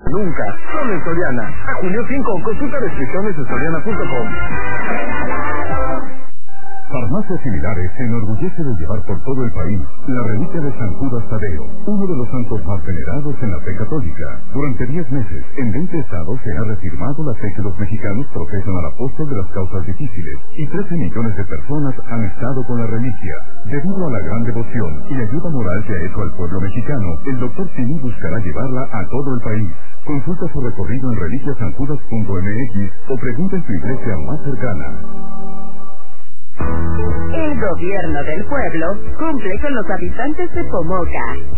Nunca, solo en Soriana. A junio 5, consulta restricciones en soriana.com. Farmacias Similares se enorgullece de llevar por todo el país la reliquia de San Judas Tadeo, uno de los santos más venerados en la fe católica. Durante 10 meses, en 20 estados se ha reafirmado la fe que los mexicanos profesan al apóstol de las causas difíciles, y 13 millones de personas han estado con la reliquia. Debido a la gran devoción y ayuda moral que ha hecho al pueblo mexicano, el Dr. Simi buscará llevarla a todo el país. Consulta su recorrido en reliquiasanjudas.mx o pregunta en tu iglesia más cercana. El gobierno del pueblo cumple con los habitantes de Pomoca.